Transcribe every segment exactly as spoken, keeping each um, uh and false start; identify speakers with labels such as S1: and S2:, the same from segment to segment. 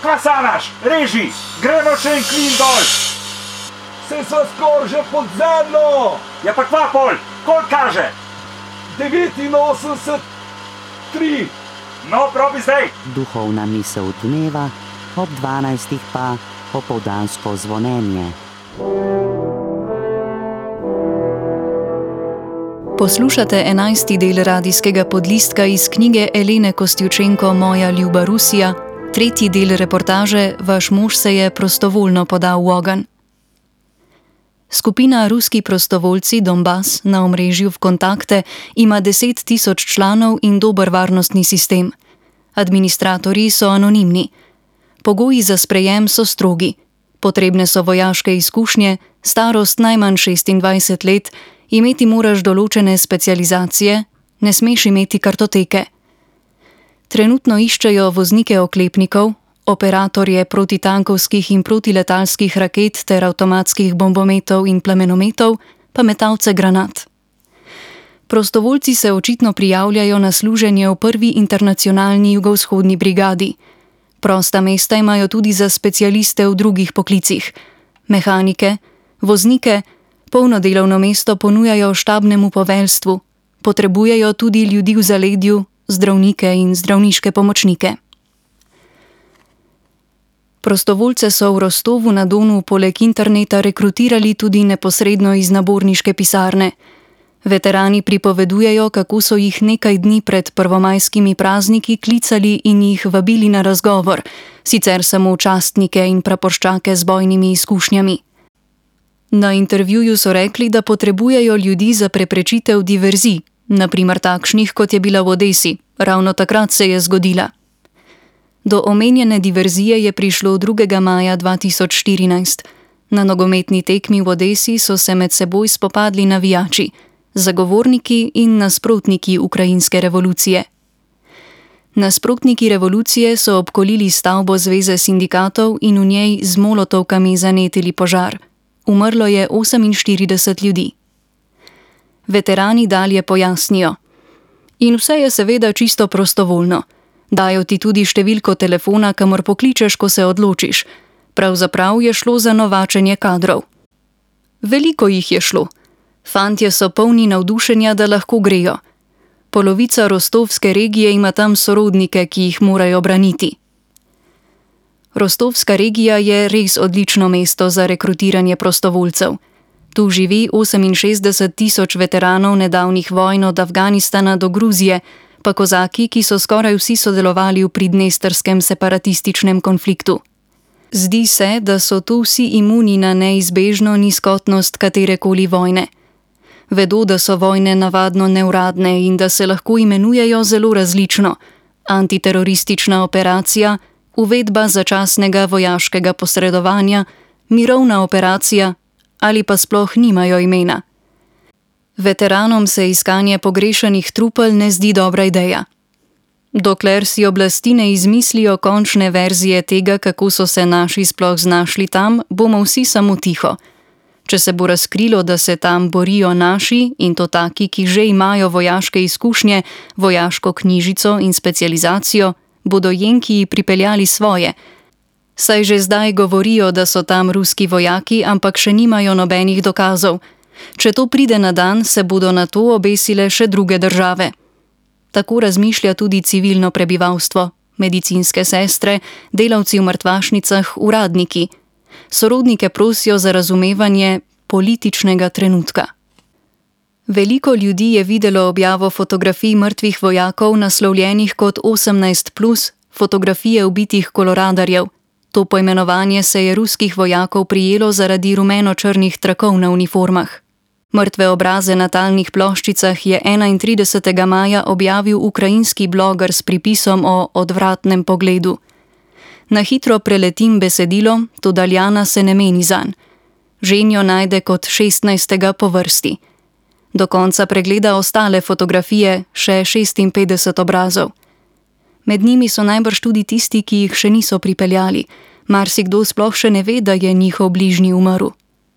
S1: Kva sanaš? Reži, gremo še en klin dol.
S2: Se sva skor že pod zemljo.
S1: Ja pa kva pol, koliko kaže?
S2: devetinosemdeset tri.
S1: No, probi zdaj.
S3: Duhovna misel dneva, ob dvanajstih pa opoldansko zvonjenje.
S4: Poslušate enajsti del radijskega podlistka iz knjige Elene Kostjučenko Moja ljuba Rusija, tretji del reportaže Vaš mož se je prostovoljno podal v ogenj. Skupina Ruski prostovoljci Donbas na omrežju Vkontakte ima deset tisoč članov in dober varnostni sistem. Administratorji so anonimni. Pogoji za sprejem so strogi. Potrebne so vojaške izkušnje, starost najmanj šestindvajset let, imeti moraš določene specializacije, ne smeš imeti kartoteke. Trenutno iščejo voznike oklepnikov, operatorje protitankovskih in protiletalskih raket ter avtomatskih bombometov in plamenometov, pa metalce granat. Prostovoljci se očitno prijavljajo na služenje v prvi internacionalni jugovzhodni brigadi. Prosta mesta imajo tudi za specialiste v drugih poklicih. Mehanike, voznike, polno delovno mesto ponujajo štabnemu poveljstvu, potrebujejo tudi ljudi v zaledju, zdravnike in zdravniške pomočnike. Prostovoljce so v Rostovu na Donu poleg interneta rekrutirali tudi neposredno iz naborniške pisarne. Veterani pripovedujejo, kako so jih nekaj dni pred prvomajskimi prazniki klicali in jih vabili na razgovor, sicer samo častnike in praporščake z bojnimi izkušnjami. Na intervjuju so rekli, da potrebujejo ljudi za preprečitev diverzij, na primer takšnih, kot je bila v Odesi, ravno takrat se je zgodila. Do omenjene diverzije je prišlo drugega maja dva tisoč štirinajst. Na nogometni tekmi v Odesi so se med seboj spopadli navijači, zagovorniki in nasprotniki ukrajinske revolucije. Nasprotniki revolucije so obkolili stavbo Zveze sindikatov in v njej z molotovkami zanetili požar. Umrlo je oseminštirideset ljudi. Veterani dalje pojasnijo. In vse je seveda čisto prostovoljno. Dajo ti tudi številko telefona, kamor pokličeš, ko se odločiš. Pravzaprav je šlo za novačenje kadrov. Veliko jih je šlo. Fantje so polni navdušenja, da lahko grejo. Polovica rostovske regije ima tam sorodnike, ki jih morajo braniti. Rostovska regija je res odlično mesto za rekrutiranje prostovoljcev. Tu živi oseminšestdeset tisoč veteranov nedavnih vojn od Afganistana do Gruzije, pa kozaki, ki so skoraj vsi sodelovali v pridnestrskem separatističnem konfliktu. Zdi se, da so tu vsi imuni na neizbežno nizkotnost katerekoli vojne. Vedo, da so vojne navadno neuradne in da se lahko imenujejo zelo različno. Antiteroristična operacija, uvedba začasnega vojaškega posredovanja, mirovna operacija ali pa sploh nimajo imena. Veteranom se iskanje pogrešanih trupel ne zdi dobra ideja. Dokler si oblasti ne izmislijo končne verzije tega, kako so se naši sploh znašli tam, bomo vsi samo tiho. Če se bo razkrilo, da se tam borijo naši, in to taki, ki že imajo vojaške izkušnje, vojaško knjižico in specializacijo, bodo Jenkiji pripeljali svoje. Saj že zdaj govorijo, da so tam ruski vojaki, ampak še nimajo nobenih dokazov. Če to pride na dan, se bodo na to obesile še druge države. Tako razmišlja tudi civilno prebivalstvo, medicinske sestre, delavci v mrtvašnicah, uradniki. Sorodnike prosijo za razumevanje političnega trenutka. Veliko ljudi je videlo objavo fotografij mrtvih vojakov naslovljenih kot osemnajst plus, fotografije ubitih koloradarjev. To poimenovanje se je ruskih vojakov prijelo zaradi rumeno-črnih trakov na uniformah. Mrtve obraze na talnih ploščicah je enaintridesetega maja objavil ukrajinski bloger s pripisom o odvratnem pogledu. Na hitro preletim besedilo, toda Ljana se ne meni zanj. Ženjo najde kot šestnajstega po vrsti. Do konca pregleda ostale fotografije, še šestinpetdeset obrazov. Med njimi so najbrž tudi tisti, ki jih še niso pripeljali. Marsikdo sploh še ne ve, da je njihov bližnji umrl.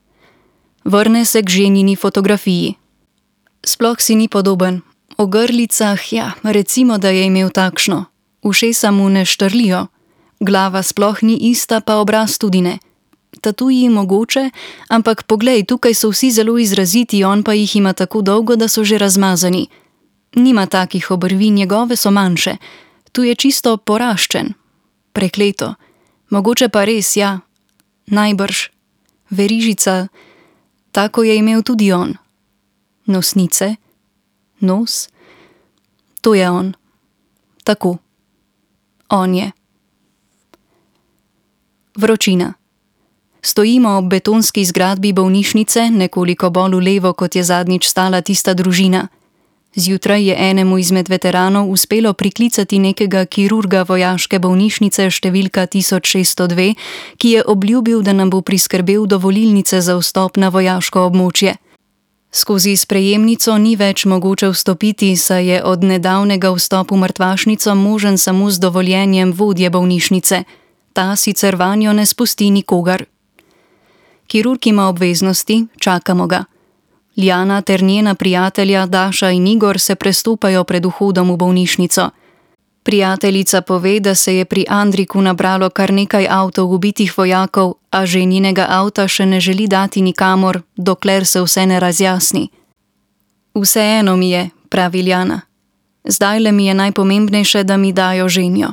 S4: Vrne se k ženjini fotografiji. Sploh si ni podoben. O grlicah, ja, recimo, da je imel takšno. Ušesa mu ne štrlijo. Glava sploh ni ista, pa obraz tudi ne. Tatuji mogoče, ampak poglej, tukaj so vsi zelo izraziti, on pa jih ima tako dolgo, da so že razmazani. Nima takih obrvi, njegove so manjše. Tu je čisto poraščen. Prekleto. Mogoče pa res, ja. Najbrž. Verižica. Tako je imel tudi on. Nosnice. Nos. To je on. Tako. On je. Vročina. Stojimo ob betonski zgradbi bolnišnice, nekoliko bolj v levo, kot je zadnjič stala tista družina. Zjutraj je enemu izmed veteranov uspelo priklicati nekega kirurga vojaške bolnišnice številka tisoč šeststo dve, ki je obljubil, da nam bo priskrbel dovolilnice za vstop na vojaško območje. Skozi sprejemnico ni več mogoče vstopiti, saj je od nedavnega vstop v mrtvašnico možen samo z dovoljenjem vodje bolnišnice. Ta sicer vanjo ne spusti nikogar. Kirurg ima obveznosti, čakamo ga. Lijana ter njena prijatelja Daša in Igor se prestopajo pred vhodom v bolnišnico. Prijateljica pove, da se je pri Andriku nabralo kar nekaj avtov ubitih vojakov, a že njenega avta še ne želi dati nikamor, dokler se vse ne razjasni. Vseeno mi je, pravi Lijana. Zdajle mi je najpomembnejše, da mi dajo ženjo.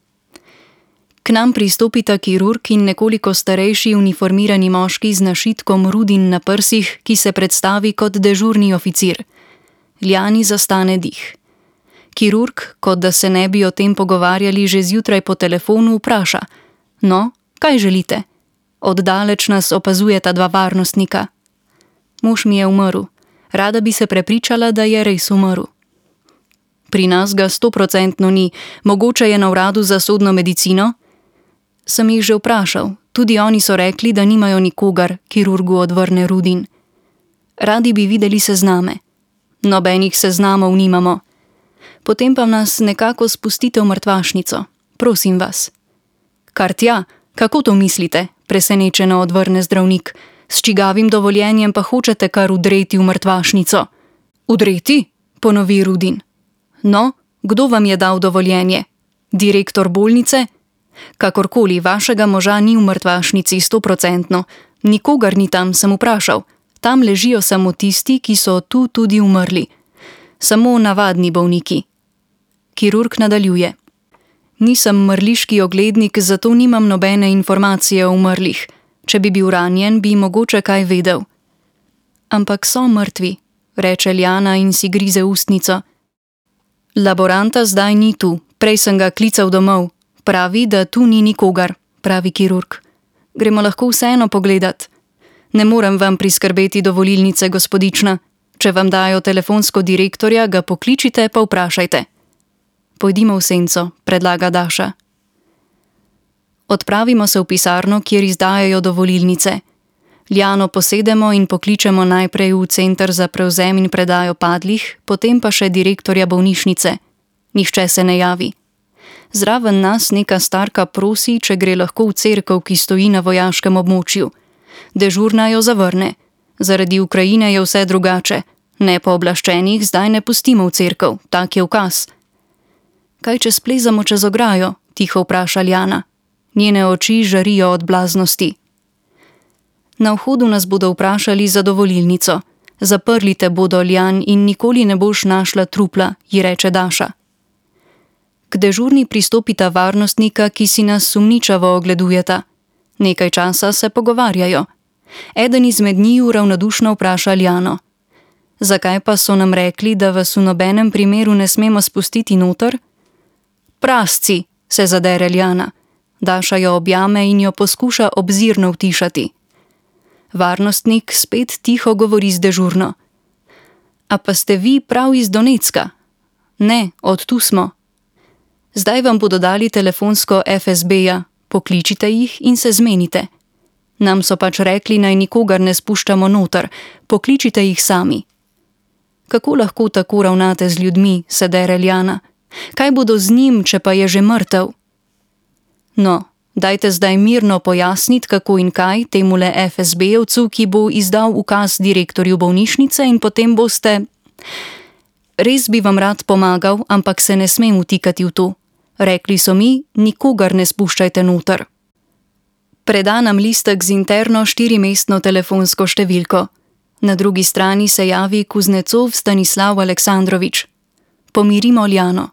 S4: K nam pristopita kirurg in nekoliko starejši uniformirani moški z našitkom rudin na prsih, ki se predstavi kot dežurni oficir. Lijani zastane dih. Kirurg, kot da se ne bi o tem pogovarjali že zjutraj po telefonu, vpraša: No, kaj želite? Oddaleč nas opazujeta dva varnostnika. Mož mi je umrl. Rada bi se prepričala, da je res umrl. Pri nas ga stoprocentno ni, mogoče je na uradu za sodno medicino? Sem jih že vprašal, tudi oni so rekli, da nimajo nikogar, kirurgu odvrne Rudin. Radi bi videli sezname. Nobenih seznamov nimamo. Potem pa nas nekako spustite v mrtvašnico. Prosim vas. Kar tja, kako to mislite? Presenečeno odvrne zdravnik. S čigavim dovoljenjem pa hočete kar udreti v mrtvašnico? Udreti? Ponovi Rudin. No, kdo vam je dal dovoljenje? Direktor bolnice? Kakorkoli, vašega moža ni v mrtvašnici stoprocentno. Nikogar ni tam, sem vprašal. Tam ležijo samo tisti, ki so tu tudi umrli. Samo navadni bolniki. Kirurg nadaljuje. Nisem mrliški oglednik, zato nimam nobene informacije o umrlih. Če bi bil ranjen, bi mogoče kaj vedel. Ampak so mrtvi, reče Lijana in si grize ustnico. Laboranta zdaj ni tu, prej sem ga klical domov. Pravi, da tu ni nikogar, pravi kirurg. Gremo lahko vseeno pogledat. Ne morem vam priskrbeti dovolilnice, gospodična. Če vam dajo telefonsko direktorja, ga pokličite pa vprašajte. Pojdimo v senco, predlaga Daša. Odpravimo se v pisarno, kjer izdajajo dovolilnice. Lijano posedemo in pokličemo najprej v center za prevzem in predajo padlih, potem pa še direktorja bolnišnice. Nihče se ne javi. Zraven nas neka starka prosi, če gre lahko v cerkev, ki stoji na vojaškem območju. Dežurna jo zavrne. Zaradi Ukrajine je vse drugače. Nepooblaščenih zdaj ne pustimo v cerkev, tak je ukaz. Kaj če splezamo čez ograjo? Tiho vpraša Lijana. Njene oči žarijo od blaznosti. Na vhodu nas bodo vprašali za dovolilnico. Zaprli te bodo, Lijan, in nikoli ne boš našla trupla, ji reče Daša. K dežurni pristopita varnostnika, ki si nas sumničavo ogledujeta. Nekaj časa se pogovarjajo. Eden izmed njiju ravnodušno vpraša Lijano. Zakaj pa so nam rekli, da vas v nobenem primeru ne smemo spustiti noter? Prasci, se zadere Lijana. Daša jo objame in jo poskuša obzirno utišati. Varnostnik spet tiho govori z dežurno. A pa ste vi prav iz Donecka? Ne, od tu smo. Zdaj vam bodo dali telefonsko F S B-ja, pokličite jih in se zmenite. Nam so pač rekli, naj nikogar ne spuščamo noter, pokličite jih sami. Kako lahko tako ravnate z ljudmi, se dere Lijana? Kaj bodo z njim, če pa je že mrtev? No, dajte zdaj mirno pojasniti, kako in kaj temule F S B-jevcu, ki bo izdal ukaz direktorju bolnišnice in potem boste... Res bi vam rad pomagal, ampak se ne smem vtikati v to. Rekli so mi, nikogar ne spuščajte noter. Preda nam listek z interno štirimestno telefonsko številko. Na drugi strani se javi Kuznecov Stanislav Aleksandrovič. Pomirimo Ljano.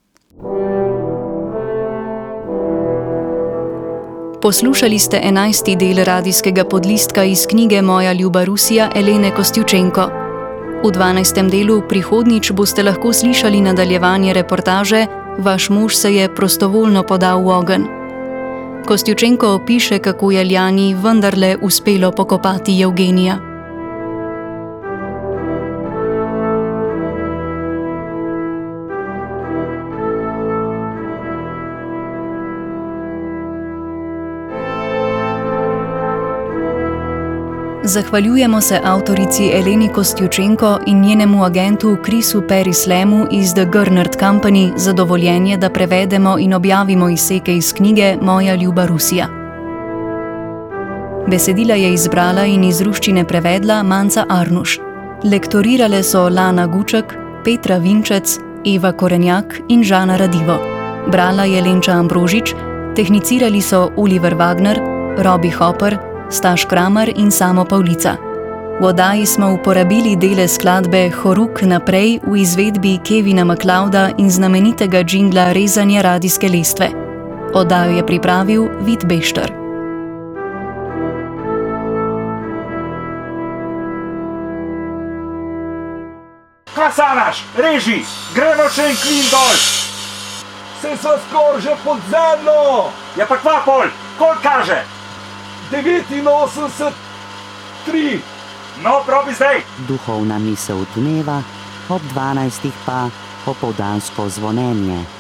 S4: Poslušali ste enajsti del radijskega podlistka iz knjige Moja ljuba Rusija Elene Kostjučenko. V dvanajstem delu prihodnjič boste lahko slišali nadaljevanje reportaže Vaš mož se je prostovoljno podal v ogenj. Kostjučenko opiše, kako je Ljani vendarle uspelo pokopati Evgenija. Zahvaljujemo se avtorici Eleni Kostjučenko in njenemu agentu Chrisu Perislemu iz The Gernert Company za dovoljenje, da prevedemo in objavimo izseke iz knjige Moja ljuba Rusija. Besedila je izbrala in iz ruščine prevedla Manca Arnuš. Lektorirale so Lana Guček, Petra Vinčec, Eva Korenjak in Žana Radivo. Brala je Lenča Ambrožič, tehnicirali so Oliver Wagner, Robi Hopper, Staš Kramer in Samo Pavlica. V oddaji smo uporabili dele skladbe Horuk naprej v izvedbi Kevina MacLeoda in znamenitega džingla Rezanje radijske lestve. Oddajo je pripravil Vid Bešter.
S1: Kaj sanaš? Reži! Gremo še en klin dol!
S2: Se sva skoraj že pod zemljo!
S1: Ja pa kva pol? Koliko kaže?
S2: devetinosemdeset tri.
S1: No, probi zdaj!
S3: Duhovna misel dneva, ob dvanajstih pa opoldansko zvonjenje.